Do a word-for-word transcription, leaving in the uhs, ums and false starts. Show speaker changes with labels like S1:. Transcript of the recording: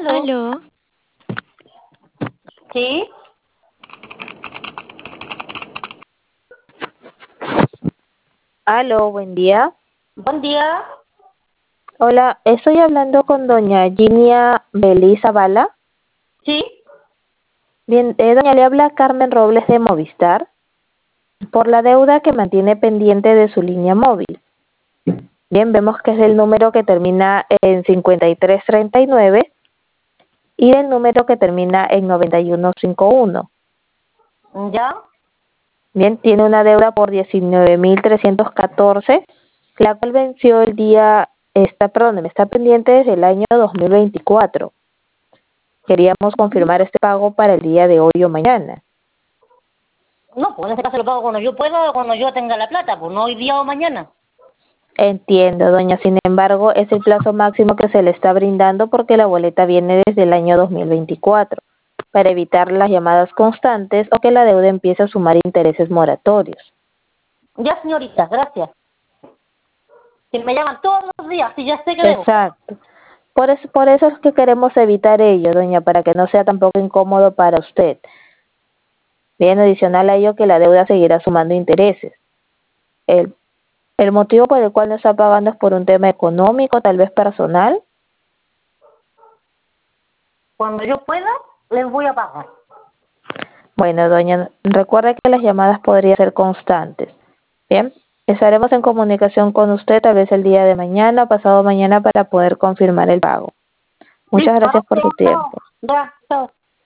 S1: Aló.
S2: Aló,
S1: ¿Sí?
S3: Aló, buen día.
S1: Buen día.
S3: Hola, estoy hablando con doña Ginia Belisa Bala.
S1: ¿Sí?
S3: Bien, eh, doña, le habla Carmen Robles de Movistar por la deuda que mantiene pendiente de su línea móvil. Bien, vemos que es el número que termina en cincuenta y tres treinta y nueve y el número que termina en noventa y uno cincuenta y uno.
S1: ¿Ya?
S3: Bien, tiene una deuda por diecinueve mil trescientos catorce, la cual venció el día, está, perdón, está pendiente desde el año dos mil veinticuatro. Queríamos confirmar este pago para el día de hoy o mañana.
S1: No, pues en este caso lo pago cuando yo pueda o cuando yo tenga la plata, pues no hoy día o mañana.
S3: Entiendo, doña. Sin embargo, es el plazo máximo que se le está brindando porque la boleta viene desde el año dos mil veinticuatro, para evitar las llamadas constantes o que la deuda empiece a sumar intereses moratorios.
S1: Ya, señorita, gracias. Que me llaman todos los días y ya sé que debo.
S3: Exacto. Por eso, por eso es que queremos evitar ello, doña, para que no sea tampoco incómodo para usted. Bien, adicional a ello que la deuda seguirá sumando intereses. El, el motivo por el cual no está pagando es por un tema económico, tal vez personal.
S1: Cuando yo pueda, les voy a pagar.
S3: Bueno, doña, recuerde que las llamadas podrían ser constantes. Bien, estaremos en comunicación con usted tal vez el día de mañana o pasado mañana para poder confirmar el pago. Muchas
S1: Listo,
S3: gracias por su
S1: gracias.
S3: tiempo.
S1: Ya, chao.